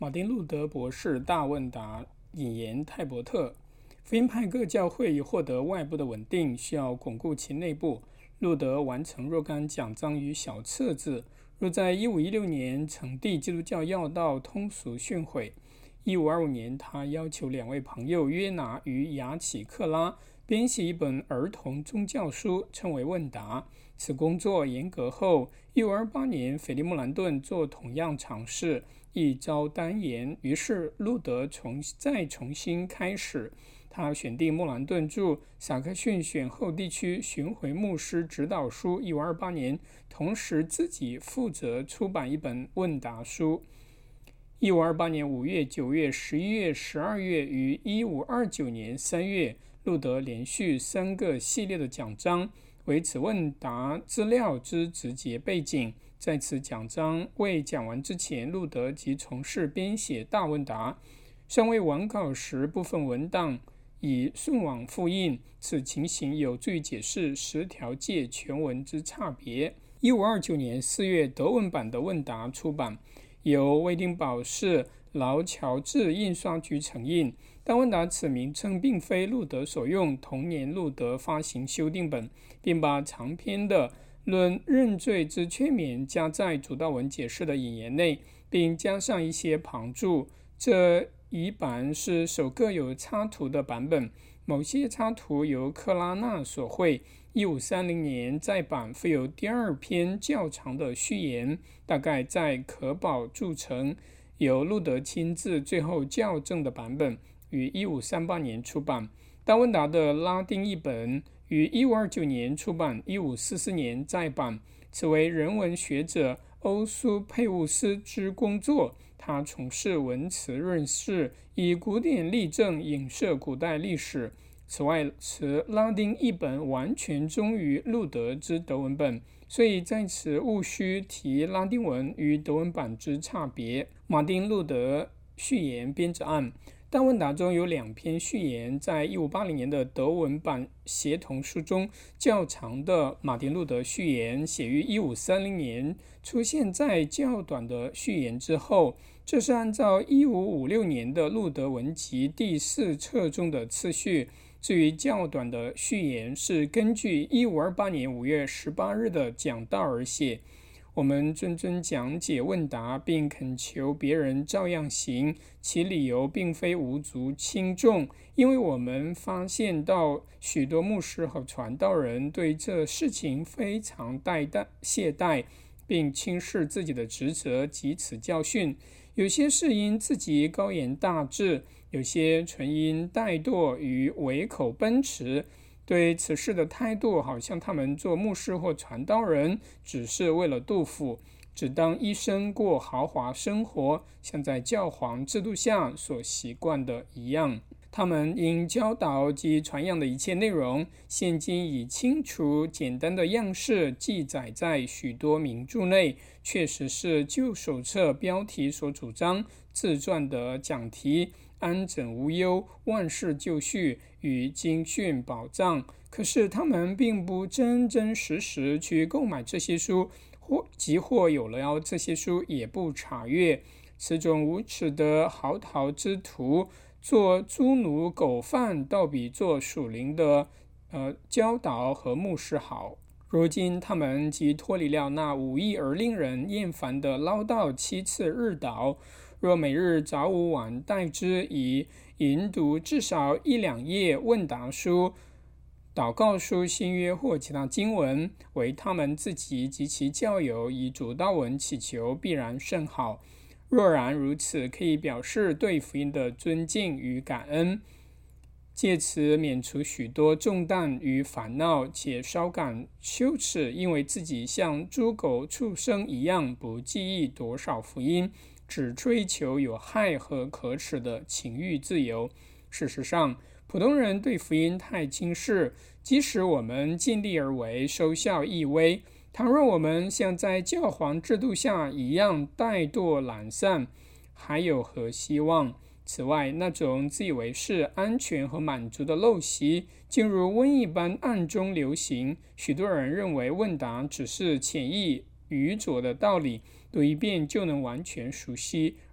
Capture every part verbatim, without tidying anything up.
马丁路德博士大问答引言泰伯特，福音派各教会以获得外部的稳定，需要巩固其内部。路德完成若干讲章与小册子，若在一五一六年成立基督教要道通俗训诲。一五二五年，他要求两位朋友约拿与雅启克拉编写一本儿童宗教书，称为问答。此工作严格后，一五二八年腓利莫兰顿做同样尝试，一招单言，于是路德重再重新开始。他选定莫兰顿著萨克逊选后地区巡回牧师指导书一五二八年，同时自己负责出版一本问答书。一五二八年五月、九月、十一月、十二月与一五二九年三月，路德连续三个系列的讲章，为此问答资料之直接背景。在此讲章未讲完之前，路德即从事编写大问答。尚未完稿时，部分文档已送往复印，此情形有助于解释十条诫全文之差别。一五二九年四月，德文版的问答出版，由威丁堡市劳乔治印刷局承印。但问答此名称并非路德所用。同年，路德发行修订本，并把长篇的论认罪之劝勉加在主道文解释的引言内，并加上一些旁注。这一版是首个有插图的版本，某些插图由克拉纳所绘。一五三零年再版，附有第二篇较长的序言，大概在可保铸成，由路德亲自最后校正的版本，于一五三八年出版。大问答的拉丁译本于一五二九年出版，一五四四年再版。此为人文学者欧苏佩乌斯之工作。他从事文辞论事，以古典例证影射古代历史。此外，此拉丁译本完全忠于路德之德文本，所以在此务须提拉丁文与德文版之差别。马丁路德序言编者案，大问答中有两篇序言，在一五八零年的德文版协同书中，较长的马丁路德序言写于一五三零年，出现在较短的序言之后。这是按照一五五六年的路德文集第四册中的次序。至于较短的序言，是根据一五二八年五月十八日的讲道而写。我们谆谆讲解问答，并恳求别人照样行，其理由并非无足轻重，因为我们发现到许多牧师和传道人对这事情非常怠怠懈怠，并轻视自己的职责及此教训。有些是因自己高言大志，有些纯因怠惰与唯口奔驰。对此事的态度，好像他们做牧师或传道人只是为了杜甫，只当一生过豪华生活，像在教皇制度下所习惯的一样。他们因教导及传扬的一切内容，现今以清楚简单的样式记载在许多名著内，确实是旧手册标题所主张，自传的讲题安枕无忧、万事就绪与经训宝藏。可是他们并不真真实实去购买这些书，或即或有了这些书也不查阅。此种无耻的嚎啕之徒，做猪奴狗贩倒比做属灵的呃教导和牧师好。如今他们即脱离了那无益而令人厌烦的唠叨七次日祷，若每日早午晚代之，以研读至少一两页问答书、祷告书、新约或其他经文，为他们自己及其教友以主道文祈求，必然甚好。若然如此，可以表示对福音的尊敬与感恩，借此免除许多重担与烦恼，且稍感羞耻，因为自己像猪狗畜生一样，不记忆多少福音，只追求有害和可耻的情欲自由。事实上，普通人对福音太轻视，即使我们尽力而为，收效益微。倘若我们像在教皇制度下一样怠惰懒散，还有何希望？此外，那种自以为是、安全和满足的陋习，竟如瘟疫般暗中流行。许多人认为问答只是浅易愚拙的道理，读一遍就能完全熟悉，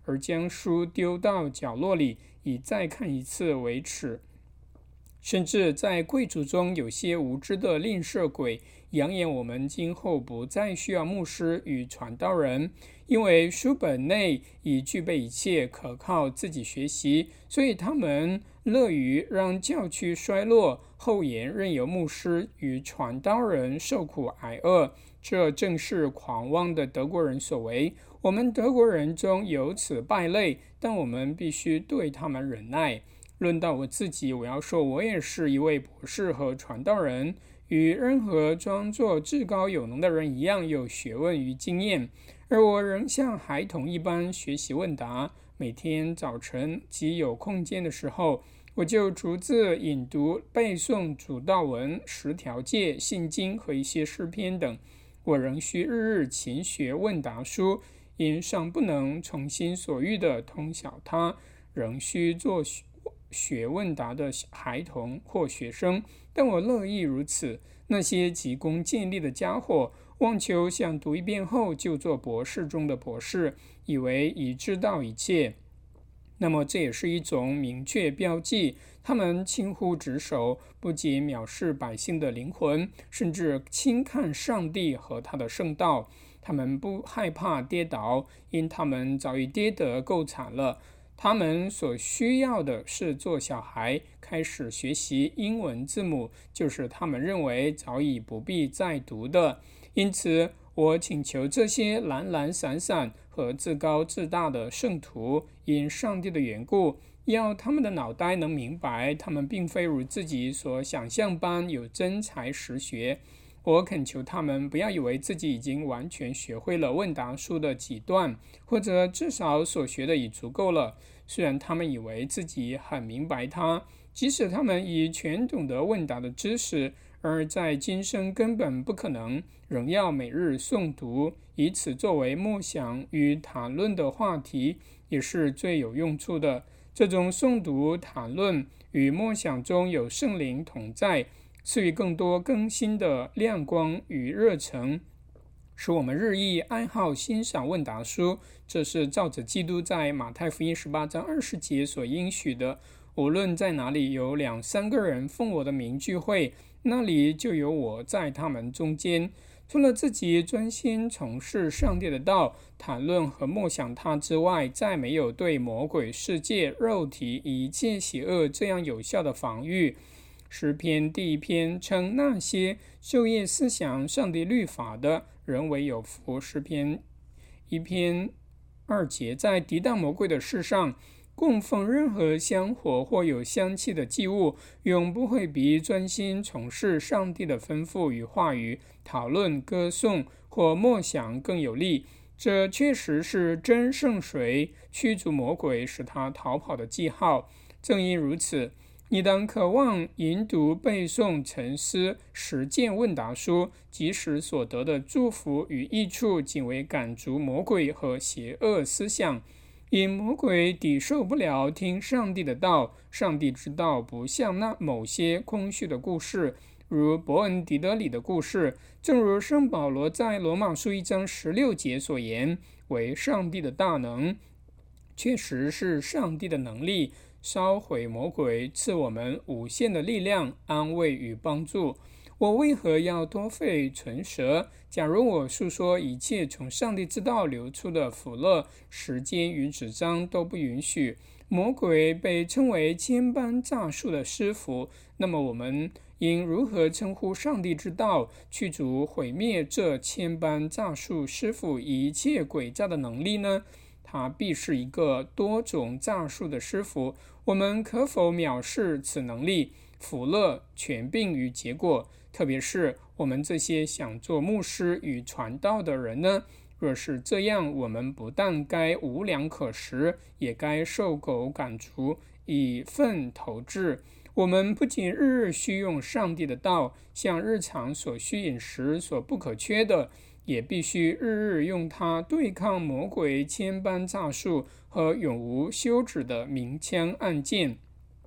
而将书丢到角落里，以再看一次为耻。甚至在贵族中，有些无知的吝啬鬼扬言我们今后不再需要牧师与传道人，因为书本内已具备一切，可靠自己学习，所以他们乐于让教区衰落，后言任由牧师与传道人受苦挨饿。这正是狂妄的德国人所为。我们德国人中有此败类，但我们必须对他们忍耐。论到我自己，我要说，我也是一位博士和传道人，与任何装作至高有能的人一样，有学问与经验，而我仍像孩童一般学习问答。每天早晨及有空间的时候，我就逐字引读背诵主祷文、十条诫、信经和一些诗篇等。我仍需日日勤学问答书，因尚不能从心所欲的通晓它，仍需做学问答的孩童或学生，但我乐意如此。那些急功近利的家伙，妄求想读一遍后就做博士中的博士，以为已知道一切。那么这也是一种明确标记，他们轻忽职守，不仅藐视百姓的灵魂，甚至轻看上帝和他的圣道。他们不害怕跌倒，因他们早已跌得够惨了。他们所需要的是做小孩，开始学习英文字母，就是他们认为早已不必再读的。因此我请求这些懒懒散散和自高自大的圣徒，因上帝的缘故，要他们的脑袋能明白，他们并非如自己所想象般有真才实学。我恳求他们不要以为自己已经完全学会了问答书的几段，或者至少所学的已足够了。虽然他们以为自己很明白它，即使他们已全懂得问答的知识，而在今生根本不可能，仍要每日诵读，以此作为默想与谈论的话题，也是最有用处的。这种诵读、谈论与默想中有圣灵同在，赐予更多更新的亮光与热忱，使我们日益爱好欣赏问答书。这是照着基督在马太福音十八章二十节所应许的，无论在哪里有两三个人奉我的名聚会，那里就有我在他们中间。除了自己专心从事上帝的道，谈论和默想他之外，再没有对魔鬼、世界、肉体一切邪恶这样有效的防御。诗篇第一篇称那些昼夜思想上帝律法的人为有福。诗篇一篇二节，在抵挡魔鬼的事上，供奉任何香火或有香气的祭物，永不会比专心从事上帝的吩咐与话语、讨论、歌颂或默想更有利。这确实是真圣水，驱逐魔鬼，使他逃跑的记号。正因如此，你当渴望研读、背诵、沉思、实践问答书，即使所得的祝福与益处仅为赶逐魔鬼和邪恶思想。因魔鬼抵受不了听上帝的道，上帝之道不像那某些空虚的故事，如伯恩迪德里的故事。正如圣保罗在罗马书一章十六节所言，为上帝的大能，确实是上帝的能力，烧毁魔鬼，赐我们无限的力量、安慰与帮助。我为何要多费唇舌？假如我述说一切从上帝之道流出的福乐，时间与纸张都不允许。魔鬼被称为千般诈术的师傅，那么我们应如何称呼上帝之道，驱逐毁灭这千般诈术师傅一切诡诈的能力呢？他必是一个多种诈术的师傅。我们可否藐视此能力、福乐、权柄与结果？特别是我们这些想做牧师与传道的人呢？若是这样，我们不但该无粮可食，也该受狗赶逐，以粪投掷。我们不仅日日需用上帝的道，像日常所需饮食所不可缺的，也必须日日用它对抗魔鬼千般诈术和永无休止的明枪暗箭。倘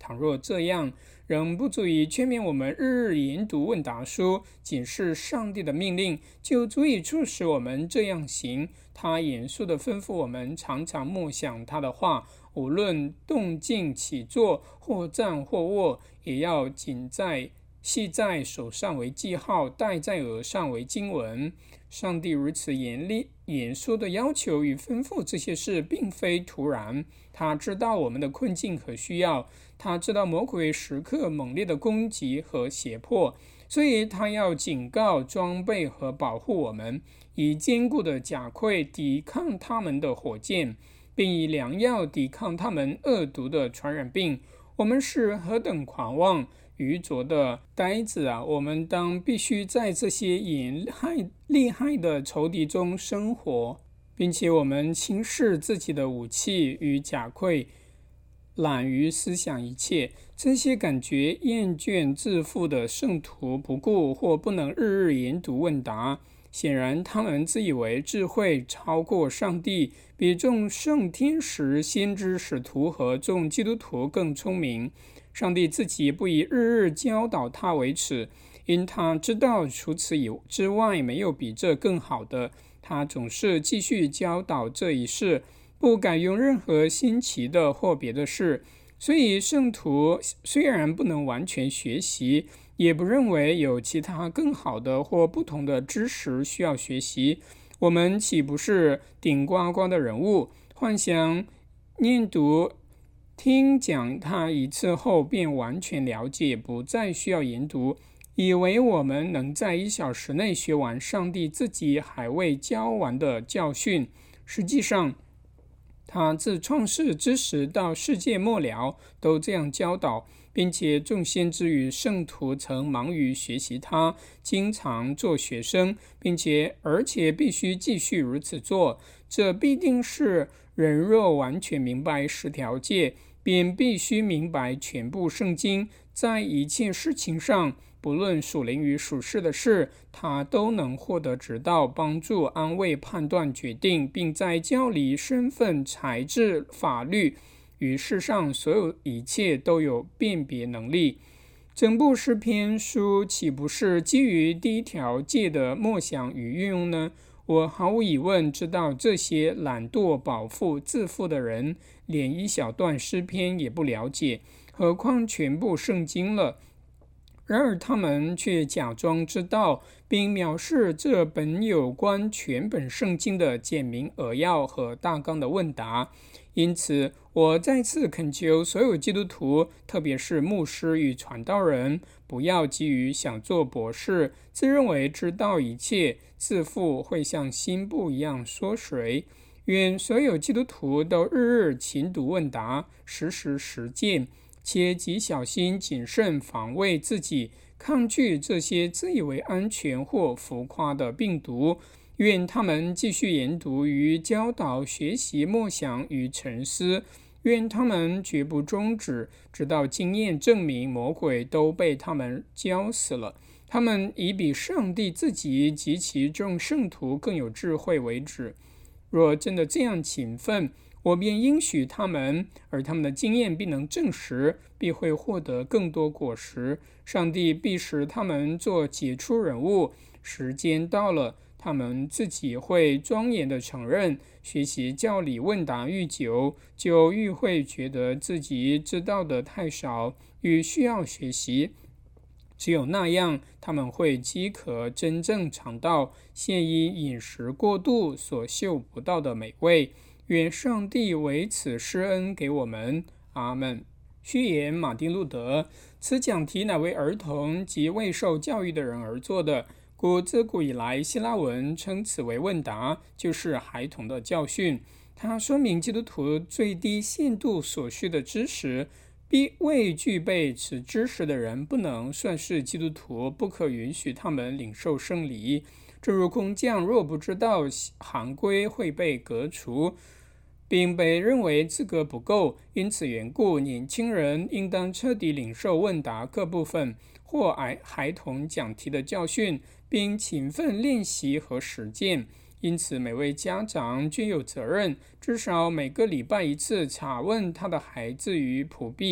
倘若这样，仍不足以劝勉我们日日研读问答书，仅是上帝的命令，就足以促使我们这样行。他严肃地吩咐我们常常默想他的话，无论动静起坐，或站或卧，也要紧在系在手上为记号，戴在额上为经文。上帝如此严厉严肃的要求与吩咐这些事，并非突然。他知道我们的困境和需要，他知道魔鬼时刻猛烈的攻击和胁迫，所以他要警告、装备和保护我们，以坚固的甲盔抵抗他们的火箭，并以良药抵抗他们恶毒的传染病。我们是何等狂妄愚拙的呆子啊！我们当必须在这些严害厉害的仇敌中生活，并且我们轻视自己的武器与甲盔，懒于思想一切。这些感觉厌倦自负的圣徒不顾或不能日日研读问答，显然他们自以为智慧超过上帝，比众圣天使、先知、使徒和众基督徒更聪明。上帝自己不以日日教导他为耻，因他知道除此以之外没有比这更好的。他总是继续教导这一事，不改用任何新奇的或别的事。所以圣徒虽然不能完全学习，也不认为有其他更好的或不同的知识需要学习。我们岂不是顶呱呱的人物，幻想念读听讲他一次后便完全了解，不再需要研读，以为我们能在一小时内学完上帝自己还未教完的教训。实际上，他自创世之时到世界末了都这样教导，并且众先知与圣徒曾忙于学习他，经常做学生，并且而且必须继续如此做。这必定是人若完全明白十条诫，便必须明白全部圣经，在一切事情上，不论属灵与属世的事，他都能获得指导、帮助、安慰、判断、决定，并在教理、身份、才智、法律与世上所有一切都有辨别能力。整部诗篇书岂不是基于第一条诫的默想与运用呢？我毫无疑问知道这些懒惰、饱腹、自负的人连一小段诗篇也不了解，何况全部圣经了。然而他们却假装知道，并藐视这本有关全本圣经的简明扼要和大纲的问答。因此，我再次恳求所有基督徒，特别是牧师与传道人，不要急于想做博士，自认为知道一切，自负会像新布一样缩水。愿所有基督徒都日日勤读问答，时时实践，且极小心谨慎防卫自己，抗拒这些自以为安全或浮夸的病毒。愿他们继续研读与教导、学习、默想与沉思。愿他们绝不终止，直到经验证明魔鬼都被他们教死了，他们已比上帝自己及其众圣徒更有智慧为止。若真的这样勤奋，我便应许他们，而他们的经验必能证实，必会获得更多果实。上帝必使他们做杰出人物。时间到了，他们自己会庄严地承认，学习教理问答愈久，就愈会觉得自己知道的太少，与需要学习。只有那样，他们会饥渴真正尝到现因饮食过度所嗅不到的美味。愿上帝为此施恩给我们。阿们。序言：马丁路德。此讲题乃为儿童及未受教育的人而作的，故自古以来希腊文称此为问答，就是孩童的教训。它说明基督徒最低限度所需的知识，必未具备此知识的人不能算是基督徒，不可允许他们领受圣礼。正如工匠若不知道行规会被革除，并被认为资格不够，因此缘故，年轻人应当彻底领受问答各部分或孩童讲题的教训，并勤奋练习和实践。因此，每位家长均有责任，至少每个礼拜一次查问他的孩子于仆婢，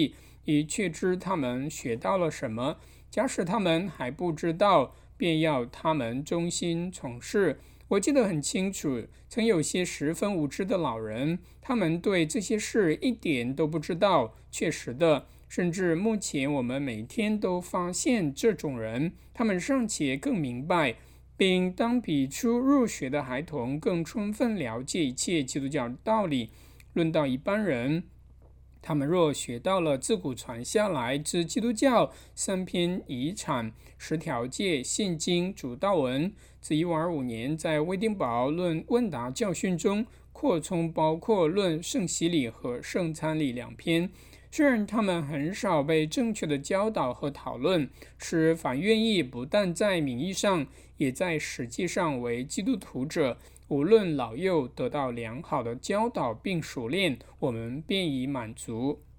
以确知他们学到了什么。假使他们还不知道，便要他们忠心从事。我记得很清楚，曾有些十分无知的老人，他们对这些事一点都不知道。确实的，甚至目前我们每天都发现这种人，他们尚且更明白，并当比初入学的孩童更充分了解一切基督教道理。论到一般人，他们若学到了自古传下来之基督教三篇遗产、十条诫、信经、主道文，自一五二五年在威丁堡论问答教训中扩充包括论圣洗礼和圣餐礼两篇，虽然他们很少被正确的教导和讨论，使凡愿意不但在名义上，也在实际上为基督徒者，无论老幼，得到良好的教导并熟练，我们便已满足。